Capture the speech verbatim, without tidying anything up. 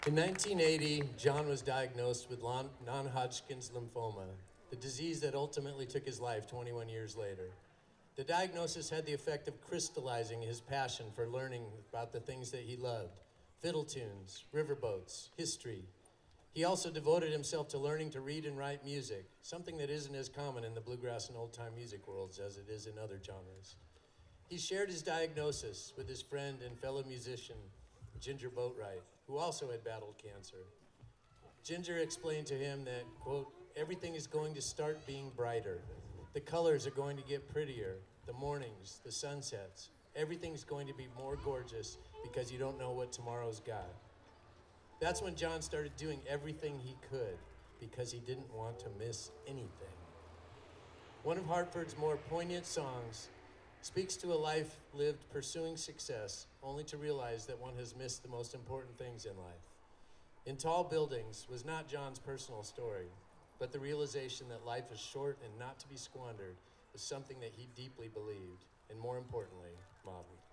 In nineteen eighty, John was diagnosed with lon- non-Hodgkin's lymphoma, the disease that ultimately took his life twenty-one years later. The diagnosis had the effect of crystallizing his passion for learning about the things that he loved: fiddle tunes, riverboats, history. He also devoted himself to learning to read and write music, something that isn't as common in the bluegrass and old-time music worlds as it is in other genres. He shared his diagnosis with his friend and fellow musician, Ginger Boatwright, who also had battled cancer. Ginger explained to him that, quote, everything is going to start being brighter. The colors are going to get prettier, the mornings, the sunsets. Everything's going to be more gorgeous because you don't know what tomorrow's got. That's when John started doing everything he could because he didn't want to miss anything. One of Hartford's more poignant songs speaks to a life lived pursuing success, only to realize that one has missed the most important things in life. In Tall Buildings was not John's personal story, but the realization that life is short and not to be squandered was something that he deeply believed, and more importantly, modeled.